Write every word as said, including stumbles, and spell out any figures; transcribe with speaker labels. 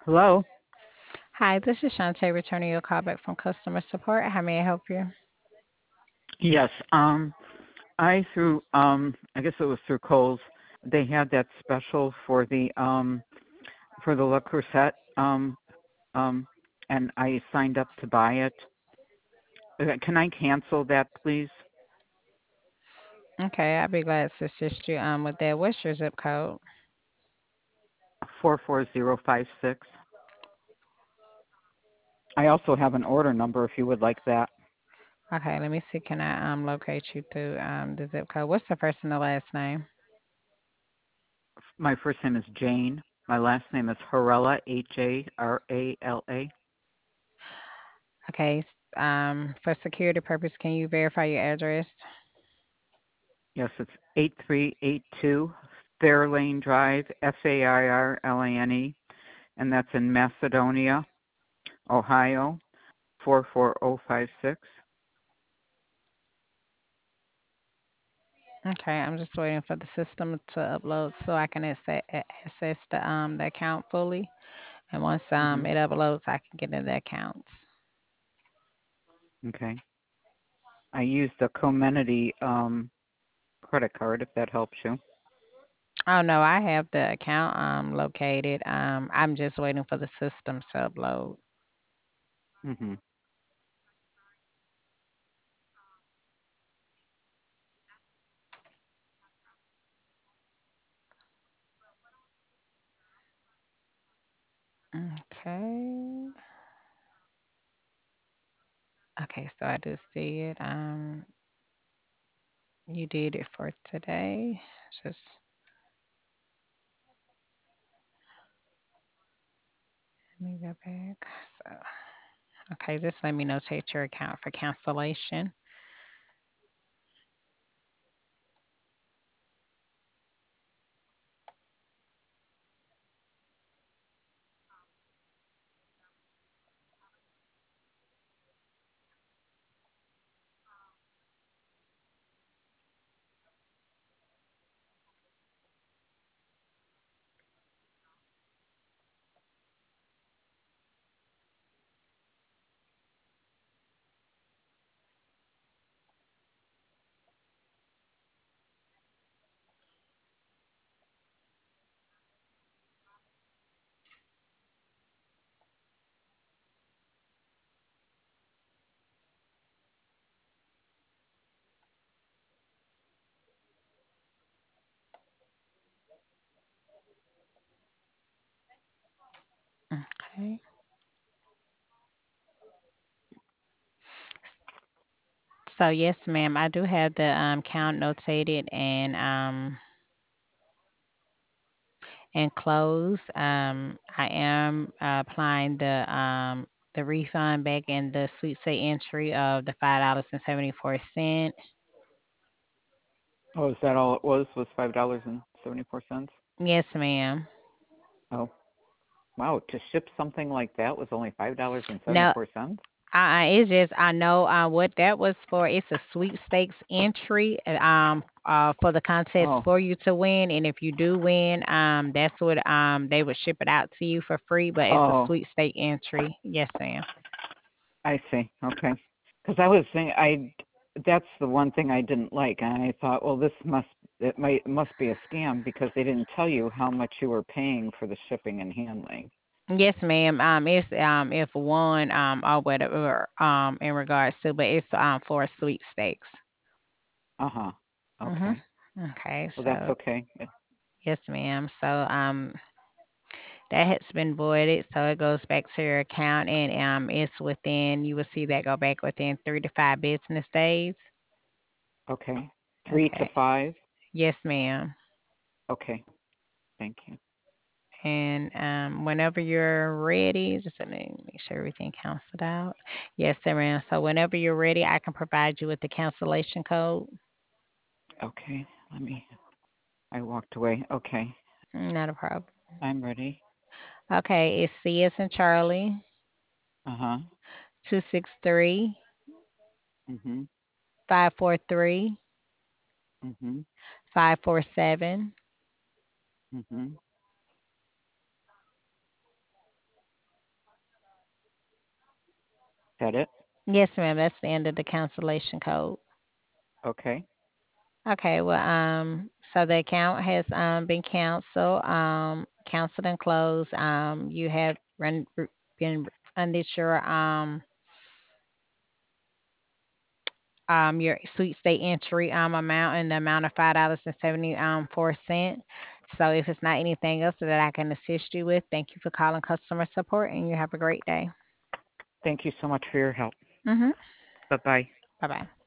Speaker 1: Hello.
Speaker 2: Hi, this is Shantae returning your call back from customer support. How may I help you?
Speaker 1: Yes. Um, I through um, I guess it was through Kohl's. They had that special for the um for the Le Creuset um um, and I signed up to buy it. Uh, Can I cancel that, please?
Speaker 2: Okay, I'll be glad to assist you um with that. What's your zip code?
Speaker 1: Four four zero five six. I also have an order number if you would like that.
Speaker 2: Okay, let me see. Can I um locate you through um the zip code? What's the first and the last name?
Speaker 1: My first name is Jane. My last name is Harala. H A R A L A.
Speaker 2: Okay, s- um for security purpose, can you verify your address?
Speaker 1: Yes, it's eight three eight two Fairlane Drive, F A I R L A N E, and that's in Macedonia, Ohio, four four zero five six.
Speaker 2: Okay, I'm just waiting for the system to upload so I can access, access the um the account fully. And once um
Speaker 1: Mm-hmm.
Speaker 2: it uploads, I can get in the accounts.
Speaker 1: Okay. I used a Comenity um, credit card, if that helps you.
Speaker 2: Oh no, I have the account um located. Um, I'm just waiting for the system to upload.
Speaker 1: Mm-hmm.
Speaker 2: Okay. Okay, so I do see it. Um, you did it for today. Just let me go back. So, okay, just let me notate your account for cancellation. Okay. So yes, ma'am, I do have the um count notated and um and closed. Um, I am uh, applying the um the refund back in the sweet say entry of the five dollars and seventy four cent.
Speaker 1: Oh, is that all it was? Was five dollars and seventy four cents?
Speaker 2: Yes, ma'am.
Speaker 1: Oh, wow! To ship something like that was only five dollars and seventy
Speaker 2: No,
Speaker 1: four cents.
Speaker 2: uh, it's just I know uh, what that was for. It's a sweepstakes entry, uh, um, uh, for the contest
Speaker 1: Oh,
Speaker 2: for you to win, and if you do win, um, that's what um they would ship it out to you for free. But it's a
Speaker 1: oh,
Speaker 2: sweepstake entry. Yes, ma'am.
Speaker 1: I see. Okay. Because I was thinking, I that's the one thing I didn't like, and I thought, well, this must it might it must be a scam because they didn't tell you how much you were paying for the shipping and handling.
Speaker 2: Yes, ma'am. Um, it's um if one um or whatever um in regards to, but it's um for sweepstakes.
Speaker 1: Uh huh.
Speaker 2: Mhm.
Speaker 1: Okay.
Speaker 2: Okay,
Speaker 1: Well, that's
Speaker 2: so
Speaker 1: okay. Yeah.
Speaker 2: yes, ma'am. So um that has been voided, so it goes back to your account, and um it's within. You will see that go back within three to five business days.
Speaker 1: Okay. Three to
Speaker 2: Okay.
Speaker 1: five.
Speaker 2: Yes, ma'am.
Speaker 1: Okay. Thank you.
Speaker 2: And um, whenever you're ready, just let me make sure everything canceled out. Yes, ma'am. So whenever you're ready, I can provide you with the cancellation code.
Speaker 1: Okay. Let me. I walked away. Okay.
Speaker 2: Not a problem.
Speaker 1: I'm ready.
Speaker 2: Okay, it's C as in Charlie,
Speaker 1: Uh huh.
Speaker 2: two six three
Speaker 1: Mhm.
Speaker 2: five four three
Speaker 1: Mhm.
Speaker 2: five four seven
Speaker 1: Mhm. That it?
Speaker 2: Yes, ma'am. That's the end of the cancellation code.
Speaker 1: Okay.
Speaker 2: Okay. Well, um, so the account has um been canceled, um, canceled and closed. Um, you have run been refunded your um um your sweet state entry um amount in the amount of five dollars and seventy um four cent. So if it's not anything else that I can assist you with, thank you for calling customer support, and you have a great day.
Speaker 1: Thank you so much for your help.
Speaker 2: Mhm.
Speaker 1: Bye bye.
Speaker 2: Bye bye.